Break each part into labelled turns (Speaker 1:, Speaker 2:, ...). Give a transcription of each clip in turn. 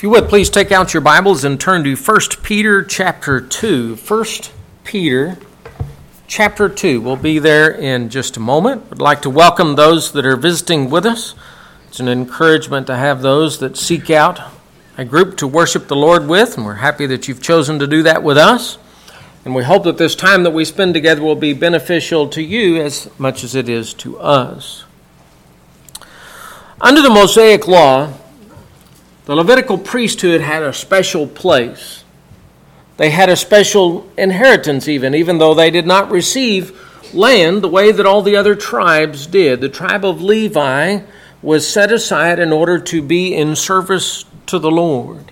Speaker 1: If you would, please take out your Bibles and turn to 1 Peter chapter 2. 1 Peter chapter 2. We'll be there in just a moment. I'd like to welcome those that are visiting with us. It's an encouragement to have those that seek out a group to worship the Lord with, and we're happy that you've chosen to do that with us. And we hope that this time that we spend together will be beneficial to you as much as it is to us. Under the Mosaic Law, the Levitical priesthood had a special place. They had a special inheritance even though they did not receive land the way that all the other tribes did. The tribe of Levi was set aside in order to be in service to the Lord.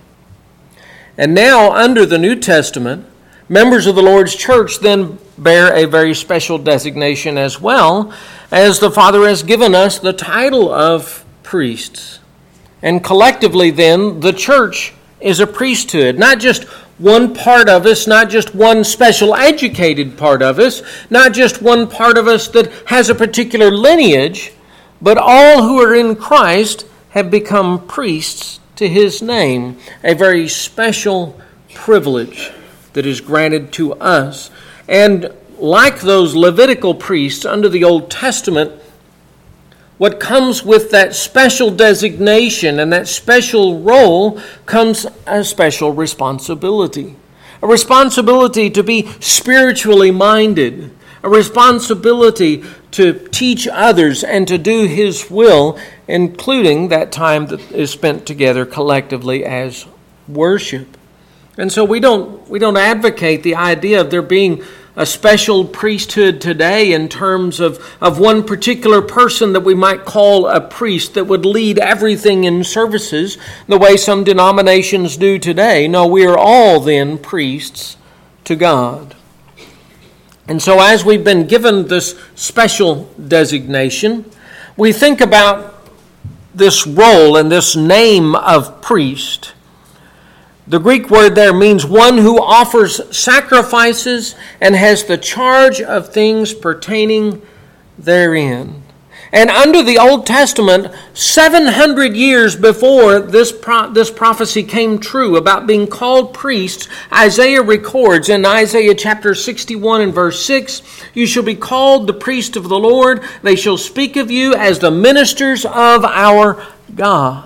Speaker 1: And now, under the New Testament, members of the Lord's church then bear a very special designation as well, as the Father has given us the title of priests. And collectively then, the church is a priesthood. Not just one part of us, not just one special educated part of us, not just one part of us that has a particular lineage, but all who are in Christ have become priests to His name. A very special privilege that is granted to us. And like those Levitical priests under the Old Testament, what comes with that special designation and that special role comes a special responsibility. A responsibility to be spiritually minded. A responsibility to teach others and to do His will, including that time that is spent together collectively as worship. And so we don't advocate the idea of there being a special priesthood today in terms of one particular person that we might call a priest that would lead everything in services the way some denominations do today. No, we are all then priests to God. And so as we've been given this special designation, we think about this role and this name of priest. The Greek word there means one who offers sacrifices and has the charge of things pertaining therein. And under the Old Testament, 700 years before this prophecy came true about being called priests, Isaiah records in Isaiah chapter 61 and verse 6, "You shall be called the priest of the Lord. They shall speak of you as the ministers of our God."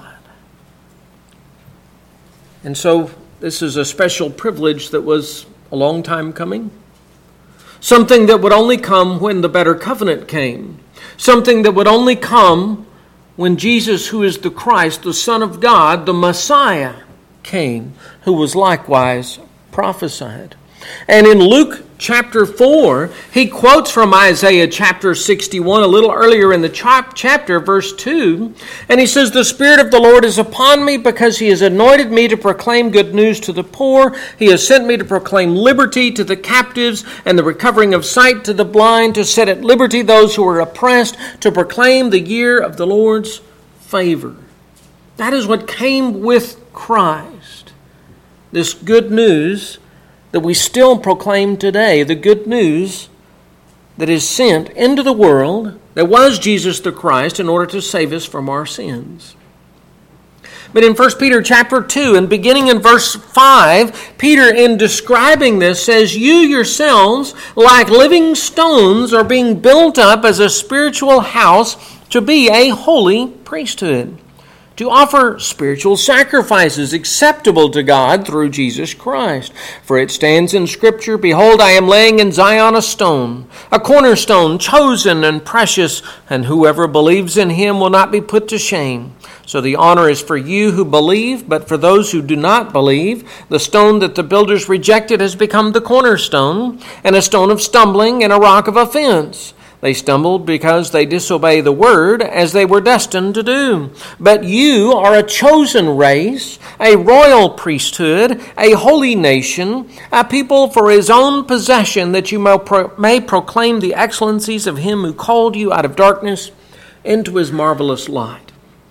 Speaker 1: And so this is a special privilege that was a long time coming. Something that would only come when the better covenant came. Something that would only come when Jesus, who is the Christ, the Son of God, the Messiah, came, who was likewise prophesied. And in Luke chapter 4, he quotes from Isaiah chapter 61 a little earlier in the chapter, verse 2, and he says, "The Spirit of the Lord is upon me because He has anointed me to proclaim good news to the poor. He has sent me to proclaim liberty to the captives and the recovering of sight to the blind, to set at liberty those who are oppressed, to proclaim the year of the Lord's favor." That is what came with Christ. This good news that we still proclaim today, the good news that is sent into the world, that was Jesus the Christ in order to save us from our sins. But in 1 Peter chapter 2, and beginning in verse 5, Peter, in describing this, says, "You yourselves, like living stones, are being built up as a spiritual house to be a holy priesthood, to offer spiritual sacrifices acceptable to God through Jesus Christ. For it stands in Scripture, 'Behold, I am laying in Zion a stone, a cornerstone, chosen and precious, and whoever believes in Him will not be put to shame.' So the honor is for you who believe, but for those who do not believe, the stone that the builders rejected has become the cornerstone, and a stone of stumbling and a rock of offense. They stumbled because they disobey the word, as they were destined to do. But you are a chosen race, a royal priesthood, a holy nation, a people for His own possession, that you may proclaim the excellencies of Him who called you out of darkness into His marvelous light."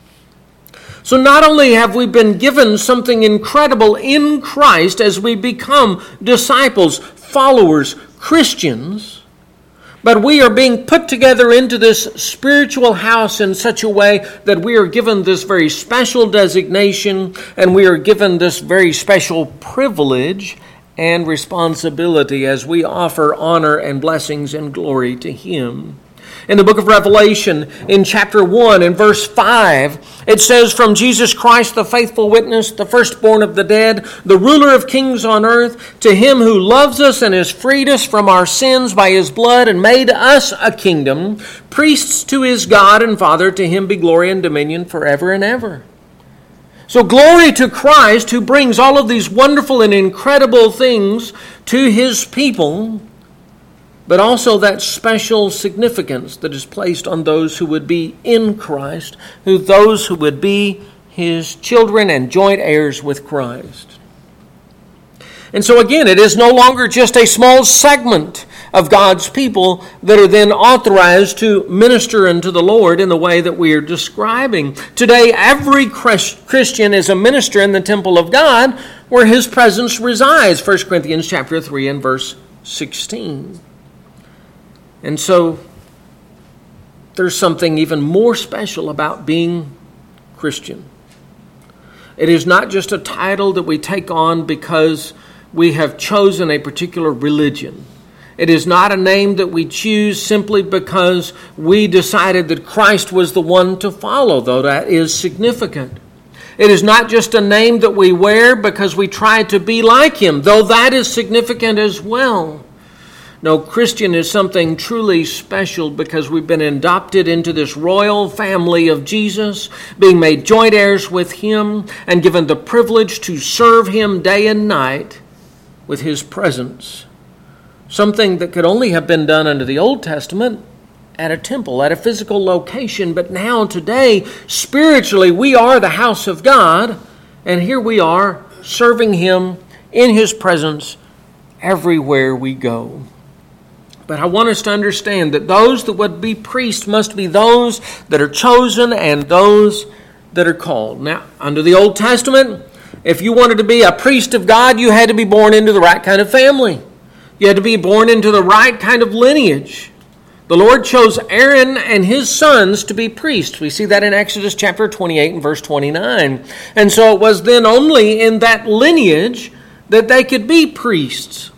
Speaker 1: So not only have we been given something incredible in Christ as we become disciples, followers, Christians, But we are being put together into this spiritual house in such a way that we are given this very special designation, and we are given this very special privilege and responsibility as we offer honor and blessings and glory to Him. In the book of Revelation, in chapter 1, in verse 5, it says, "From Jesus Christ, the faithful witness, the firstborn of the dead, the ruler of kings on earth, to Him who loves us and has freed us from our sins by His blood and made us a kingdom, priests to His God and Father, to Him be glory and dominion forever and ever." So glory to Christ, who brings all of these wonderful and incredible things to His people, but also that special significance that is placed on those who would be in Christ, those who would be His children and joint heirs with Christ. And so again, it is no longer just a small segment of God's people that are then authorized to minister unto the Lord in the way that we are describing. Today, every Christian is a minister in the temple of God where His presence resides. 1 Corinthians chapter 3 and verse 16. And so there's something even more special about being Christian. It is not just a title that we take on because we have chosen a particular religion. It is not a name that we choose simply because we decided that Christ was the one to follow, though that is significant. It is not just a name that we wear because we try to be like Him, though that is significant as well. No, Christian is something truly special because we've been adopted into this royal family of Jesus, being made joint heirs with Him, and given the privilege to serve Him day and night with His presence. Something that could only have been done under the Old Testament at a temple, at a physical location. But now, today, spiritually, we are the house of God, and here we are serving Him in His presence everywhere we go. But I want us to understand that those that would be priests must be those that are chosen and those that are called. Now, under the Old Testament, if you wanted to be a priest of God, you had to be born into the right kind of family. You had to be born into the right kind of lineage. The Lord chose Aaron and his sons to be priests. We see that in Exodus chapter 28 and verse 29. And so it was then only in that lineage that they could be priests.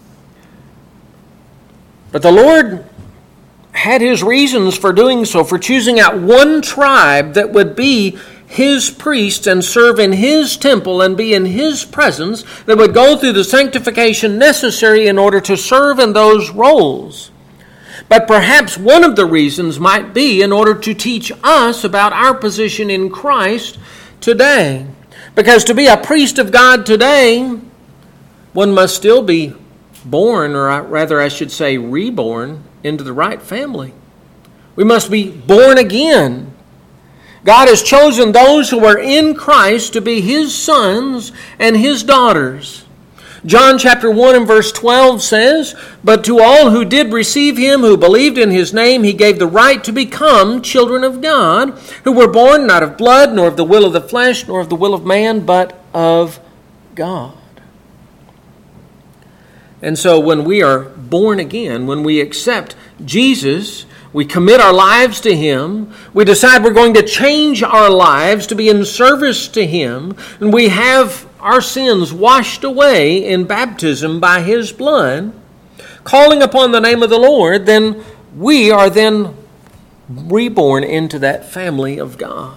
Speaker 1: But the Lord had His reasons for doing so, for choosing out one tribe that would be His priests and serve in His temple and be in His presence, that would go through the sanctification necessary in order to serve in those roles. But perhaps one of the reasons might be in order to teach us about our position in Christ today. Because to be a priest of God today, one must still be born, or rather I should say reborn, into the right family. We must be born again. God has chosen those who are in Christ to be His sons and His daughters. John chapter 1 and verse 12 says, "But to all who did receive Him, who believed in His name, He gave the right to become children of God, who were born not of blood, nor of the will of the flesh, nor of the will of man, but of God." And so when we are born again, when we accept Jesus, we commit our lives to Him, we decide we're going to change our lives to be in service to Him, and we have our sins washed away in baptism by His blood, calling upon the name of the Lord, then we are then reborn into that family of God.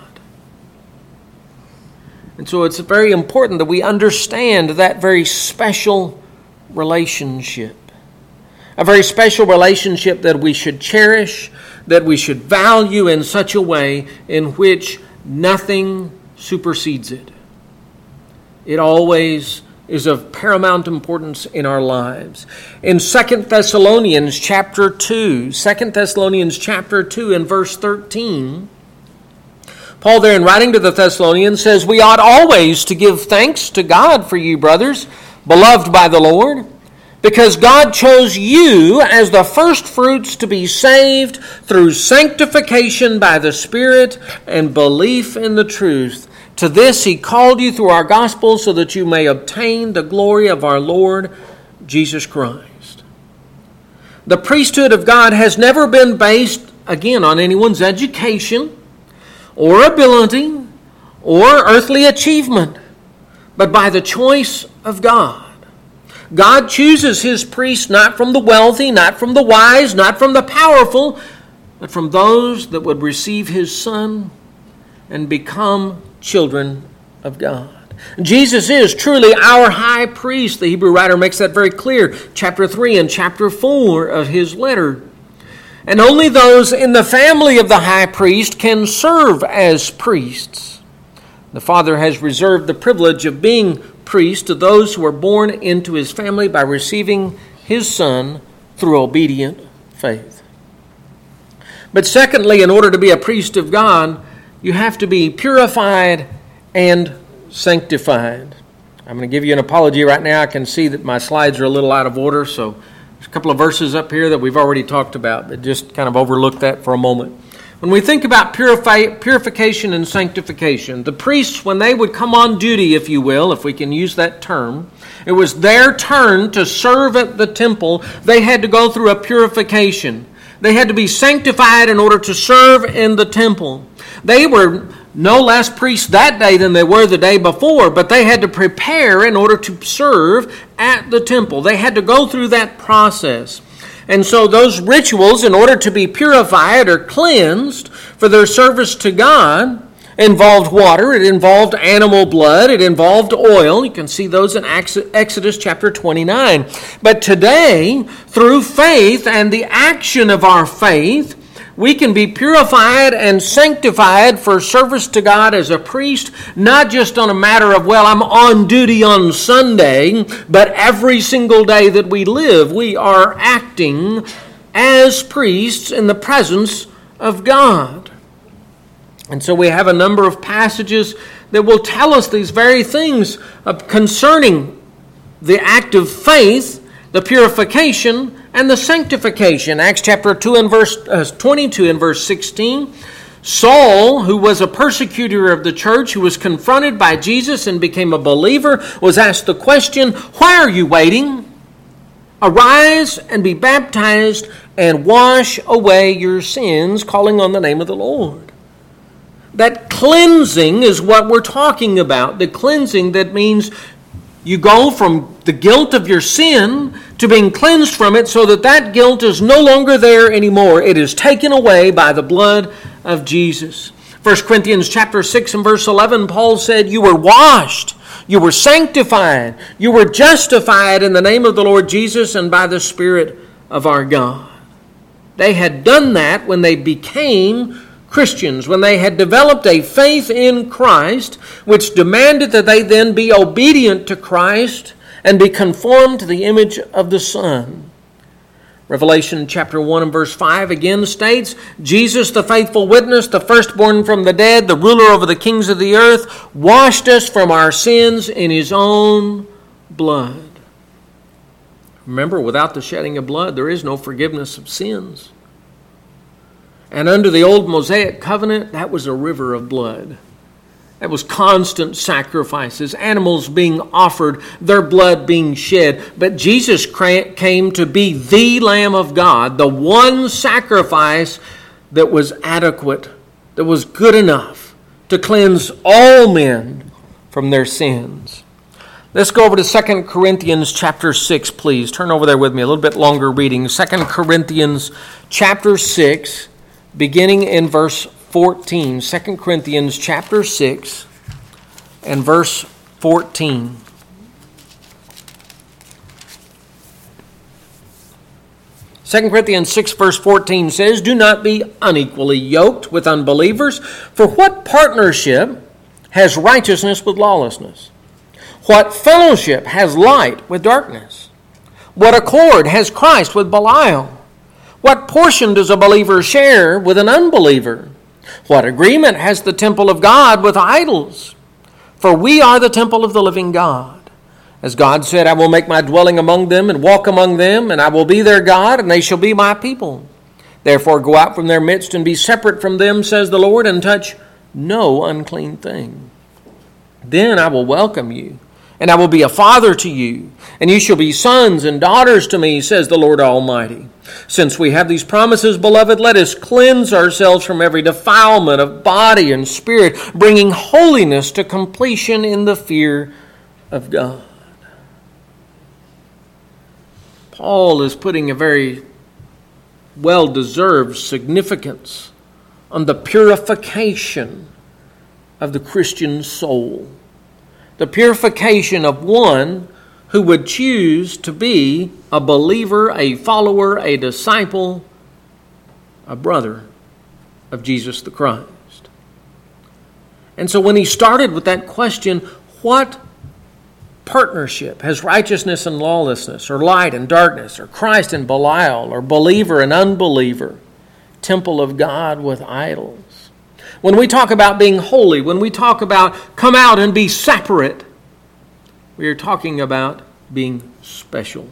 Speaker 1: And so it's very important that we understand that very special relationship. A very special relationship that we should cherish, that we should value in such a way in which nothing supersedes it. It always is of paramount importance in our lives. In 2 Thessalonians chapter 2 and verse 13, Paul there in writing to the Thessalonians says, "We ought always to give thanks to God for you, brothers, beloved by the Lord, because God chose you as the first fruits to be saved through sanctification by the Spirit and belief in the truth. To this He called you through our gospel so that you may obtain the glory of our Lord Jesus Christ." The priesthood of God has never been based, again, on anyone's education or ability or earthly achievement, but by the choice of God. God chooses His priests not from the wealthy, not from the wise, not from the powerful, but from those that would receive His Son and become children of God. Jesus is truly our high priest. The Hebrew writer makes that very clear, chapter 3 and chapter 4 of his letter. And only those in the family of the high priest can serve as priests. The Father has reserved the privilege of being priest to those who are born into His family by receiving His Son through obedient faith. But secondly, in order to be a priest of God, you have to be purified and sanctified. I'm going to give you an apology right now. I can see that my slides are a little out of order, so there's a couple of verses up here that we've already talked about, but just kind of overlook that for a moment. When we think about purification and sanctification, the priests, when they would come on duty, if you will, if we can use that term, it was their turn to serve at the temple. They had to go through a purification. They had to be sanctified in order to serve in the temple. They were no less priests that day than they were the day before, but they had to prepare in order to serve at the temple. They had to go through that process. And so those rituals, in order to be purified or cleansed for their service to God, involved water, it involved animal blood, it involved oil. You can see those in Exodus chapter 29. But today, through faith and the action of our faith, we can be purified and sanctified for service to God as a priest, not just on a matter of, well, I'm on duty on Sunday, but every single day that we live, we are acting as priests in the presence of God. And so we have a number of passages that will tell us these very things concerning the act of faith, the purification, and the sanctification. Acts chapter 2 and verse 22 and verse 16. Saul, who was a persecutor of the church, who was confronted by Jesus and became a believer, was asked the question, "Why are you waiting? Arise and be baptized and wash away your sins, calling on the name of the Lord." That cleansing is what we're talking about. The cleansing that means you go from the guilt of your sin to being cleansed from it so that that guilt is no longer there anymore. It is taken away by the blood of Jesus. 1 Corinthians chapter 6 and verse 11, Paul said, "You were washed, you were sanctified, you were justified in the name of the Lord Jesus and by the Spirit of our God." They had done that when they became Christians, when they had developed a faith in Christ, which demanded that they then be obedient to Christ and be conformed to the image of the Son. Revelation chapter 1 and verse 5 again states, "Jesus, the faithful witness, the firstborn from the dead, the ruler over the kings of the earth, washed us from our sins in His own blood." Remember, without the shedding of blood, there is no forgiveness of sins. And under the old Mosaic covenant, that was a river of blood. That was constant sacrifices, animals being offered, their blood being shed. But Jesus came to be the Lamb of God, the one sacrifice that was adequate, that was good enough to cleanse all men from their sins. Let's go over to 2 Corinthians chapter 6, please. Turn over there with me, a little bit longer reading. 2 Corinthians chapter 6, beginning in verse 14. 2 Corinthians chapter 6 and verse 14. Second Corinthians 6 verse 14 says, "Do not be unequally yoked with unbelievers, for what partnership has righteousness with lawlessness? What fellowship has light with darkness? What accord has Christ with Belial? What portion does a believer share with an unbeliever? What agreement has the temple of God with idols? For we are the temple of the living God. As God said, I will make my dwelling among them and walk among them, and I will be their God, and they shall be my people. Therefore go out from their midst and be separate from them, says the Lord, and touch no unclean thing. Then I will welcome you, and I will be a father to you, and you shall be sons and daughters to me, says the Lord Almighty. Since we have these promises, beloved, let us cleanse ourselves from every defilement of body and spirit, bringing holiness to completion in the fear of God. Paul is putting a very well-deserved significance on the purification of the Christian soul. The purification of one who would choose to be a believer, a follower, a disciple, a brother of Jesus the Christ. And so when he started with that question, what partnership has righteousness and lawlessness, or light and darkness, or Christ and Belial, or believer and unbeliever, temple of God with idols? When we talk about being holy, when we talk about come out and be separate, we are talking about being special.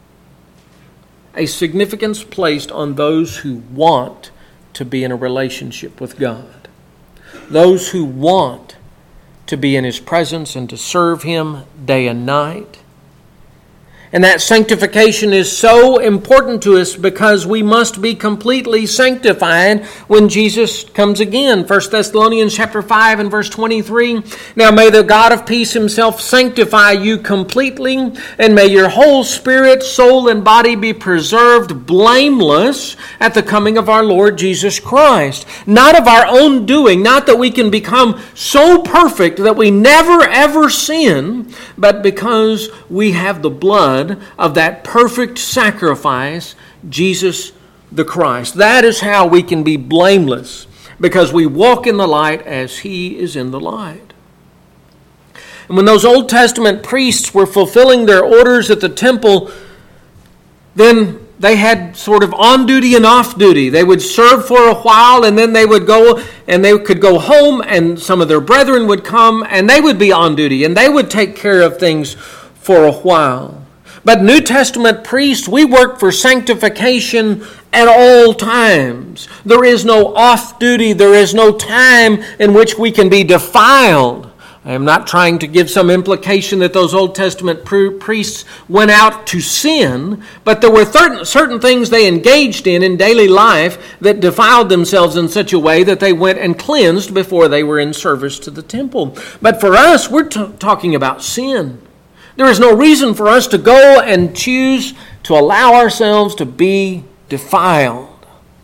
Speaker 1: A significance placed on those who want to be in a relationship with God. Those who want to be in His presence and to serve Him day and night. And that sanctification is so important to us because we must be completely sanctified when Jesus comes again. 1 Thessalonians chapter 5 and verse 23. Now may the God of peace Himself sanctify you completely, and may your whole spirit, soul, and body be preserved blameless at the coming of our Lord Jesus Christ. Not of our own doing, not that we can become so perfect that we never ever sin, but because we have the blood of that perfect sacrifice, Jesus the Christ. That is how we can be blameless, because we walk in the light as He is in the light. And when those Old Testament priests were fulfilling their orders at the temple, then they had sort of on duty and off duty. They would serve for a while, and then they would go and they could go home, and some of their brethren would come and they would be on duty and they would take care of things for a while. But New Testament priests, we work for sanctification at all times. There is no off duty. There is no time in which we can be defiled. I am not trying to give some implication that those Old Testament priests went out to sin, but there were certain things they engaged in daily life that defiled themselves in such a way that they went and cleansed before they were in service to the temple. But for us, we're talking about sin. There is no reason for us to go and choose to allow ourselves to be defiled.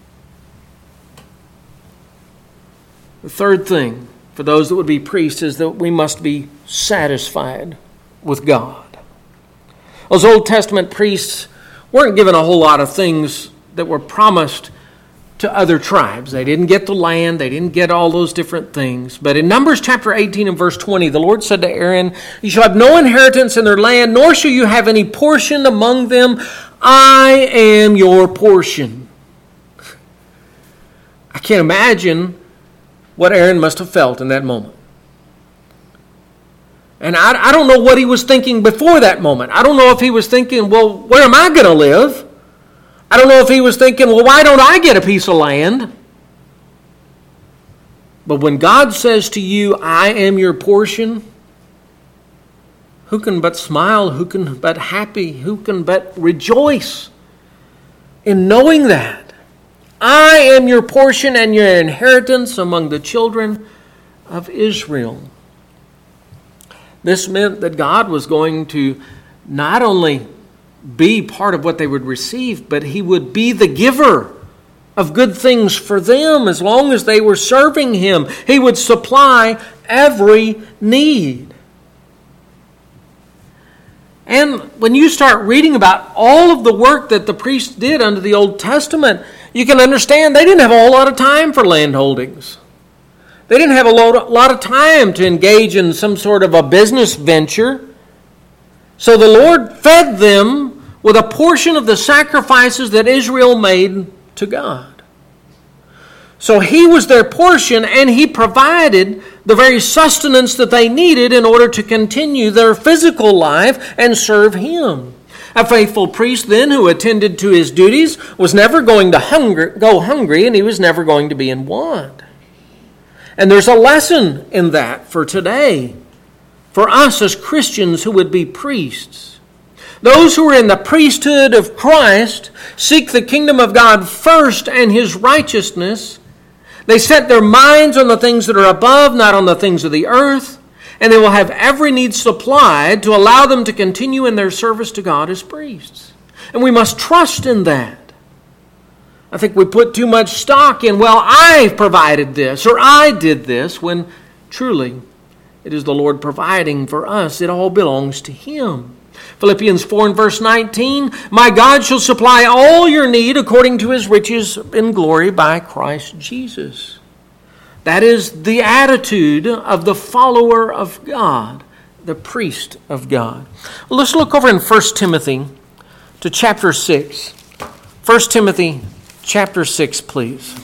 Speaker 1: The third thing for those that would be priests is that we must be satisfied with God. Those Old Testament priests weren't given a whole lot of things that were promised to other tribes. They didn't get the land. They didn't get all those different things. But in Numbers chapter 18 and verse 20, the Lord said to Aaron, "You shall have no inheritance in their land, nor shall you have any portion among them. I am your portion." I can't imagine what Aaron must have felt in that moment. And I don't know what he was thinking before that moment. I don't know if he was thinking, well, where am I going to live? I don't know if he was thinking, well, why don't I get a piece of land? But when God says to you, I am your portion, who can but smile? Who can but happy? Who can but rejoice in knowing that? I am your portion and your inheritance among the children of Israel. This meant that God was going to not only be part of what they would receive, but He would be the giver of good things for them as long as they were serving Him. He would supply every need. And when you start reading about all of the work that the priests did under the Old Testament, you can understand they didn't have a whole lot of time for land holdings. They didn't have a lot of time to engage in some sort of a business venture. So the Lord fed them with a portion of the sacrifices that Israel made to God. So He was their portion, and He provided the very sustenance that they needed in order to continue their physical life and serve Him. A faithful priest then who attended to his duties was never going to go hungry, and he was never going to be in want. And there's a lesson in that for today, for us as Christians who would be priests. Those who are in the priesthood of Christ seek the kingdom of God first and His righteousness. They set their minds on the things that are above, not on the things of the earth, and they will have every need supplied to allow them to continue in their service to God as priests. And we must trust in that. I think we put too much stock in, well, I provided this or I did this, when truly it is the Lord providing for us. It all belongs to Him. Philippians 4 and verse 19, my God shall supply all your need according to His riches in glory by Christ Jesus. That is the attitude of the follower of God, the priest of God. Well, let's look over in 1 Timothy to chapter 6. 1 Timothy chapter 6, please.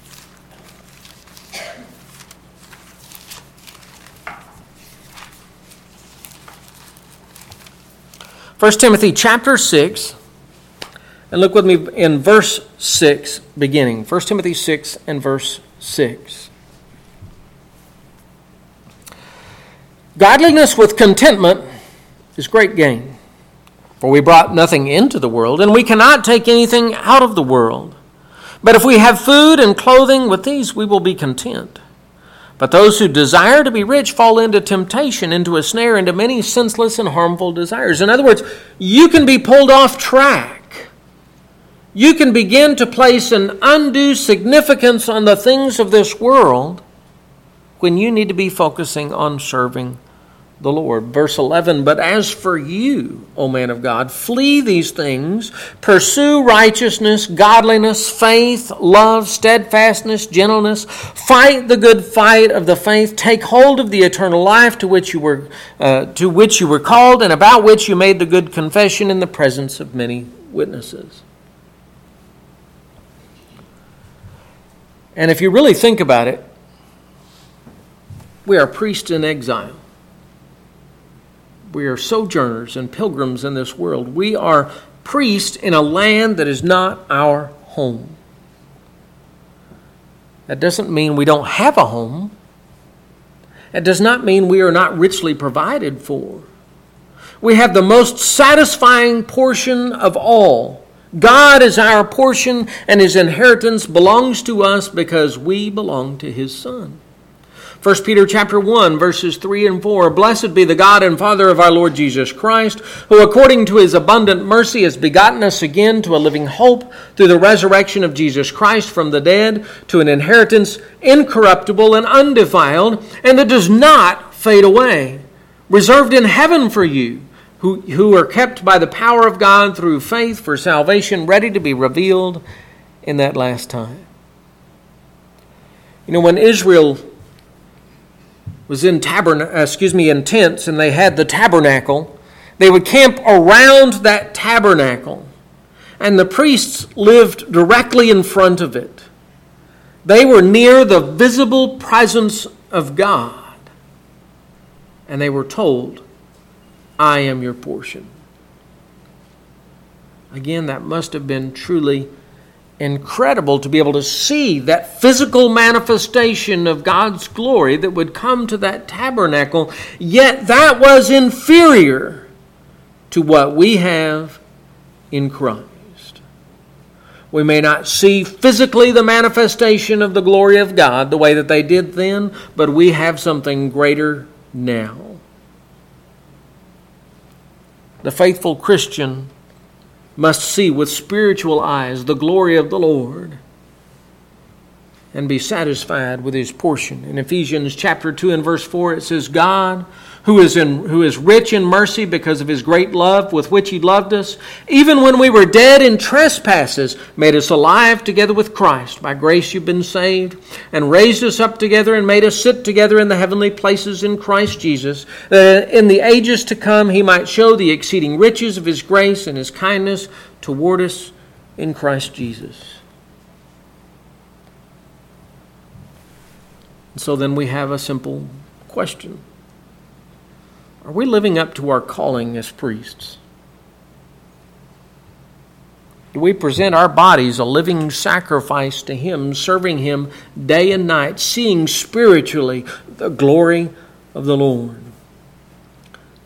Speaker 1: First Timothy chapter 6, and look with me in verse 6 beginning. 1 Timothy 6 and verse 6. Godliness with contentment is great gain, for we brought nothing into the world, and we cannot take anything out of the world. But if we have food and clothing, with these we will be content. But those who desire to be rich fall into temptation, into a snare, into many senseless and harmful desires. In other words, you can be pulled off track. You can begin to place an undue significance on the things of this world when you need to be focusing on serving the Lord. Verse 11, but as for you, O man of God, flee these things, pursue righteousness, godliness, faith, love, steadfastness, gentleness, fight the good fight of the faith, take hold of the eternal life to which you were called, and about which you made the good confession in the presence of many witnesses. And if you really think about it, we are priests in exile. We are sojourners and pilgrims in this world. We are priests in a land that is not our home. That doesn't mean we don't have a home. It does not mean we are not richly provided for. We have the most satisfying portion of all. God is our portion, and His inheritance belongs to us because we belong to His Son. 1 Peter chapter 1, verses 3 and 4, blessed be the God and Father of our Lord Jesus Christ, who according to His abundant mercy has begotten us again to a living hope through the resurrection of Jesus Christ from the dead, to an inheritance incorruptible and undefiled, and that does not fade away, reserved in heaven for you, who are kept by the power of God through faith for salvation, ready to be revealed in that last time. You know, when Israel was in tents, and they had the tabernacle, they would camp around that tabernacle, and the priests lived directly in front of it. They were near the visible presence of God, and they were told, I am your portion. Again, that must have been truly incredible to be able to see that physical manifestation of God's glory that would come to that tabernacle, yet that was inferior to what we have in Christ. We may not see physically the manifestation of the glory of God the way that they did then, but we have something greater now. The faithful Christian must see with spiritual eyes the glory of the Lord and be satisfied with His portion. In Ephesians chapter 2 and verse 4 it says, God, who is rich in mercy because of His great love with which He loved us, even when we were dead in trespasses, made us alive together with Christ. By grace you've been saved, and raised us up together and made us sit together in the heavenly places in Christ Jesus, that in the ages to come He might show the exceeding riches of His grace and His kindness toward us in Christ Jesus. And so then we have a simple question. Are we living up to our calling as priests? Do we present our bodies a living sacrifice to Him, serving Him day and night, seeing spiritually the glory of the Lord?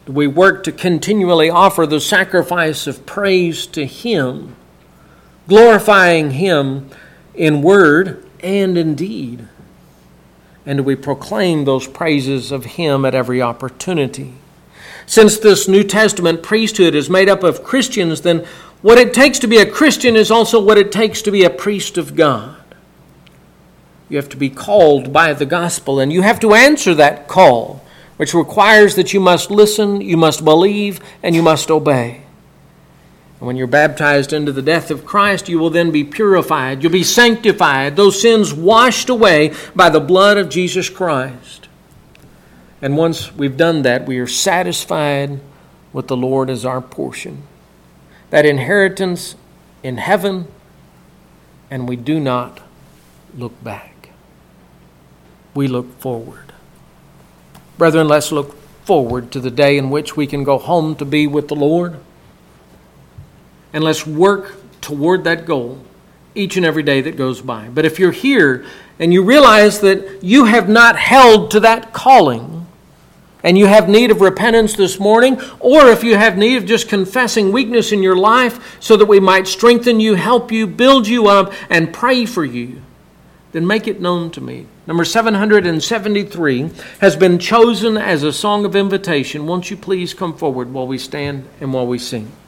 Speaker 1: Do we work to continually offer the sacrifice of praise to Him, glorifying Him in word and in deed? And do we proclaim those praises of Him at every opportunity? Since this New Testament priesthood is made up of Christians, then what it takes to be a Christian is also what it takes to be a priest of God. You have to be called by the gospel, and you have to answer that call, which requires that you must listen, you must believe, and you must obey. And when you're baptized into the death of Christ, you will then be purified, you'll be sanctified, those sins washed away by the blood of Jesus Christ. And once we've done that, we are satisfied with the Lord as our portion. That inheritance in heaven, and we do not look back. We look forward. Brethren, let's look forward to the day in which we can go home to be with the Lord. And let's work toward that goal each and every day that goes by. But if you're here and you realize that you have not held to that calling, and you have need of repentance this morning, or if you have need of just confessing weakness in your life so that we might strengthen you, help you, build you up, and pray for you, then make it known to me. Number 773 has been chosen as a song of invitation. Won't you please come forward while we stand and while we sing?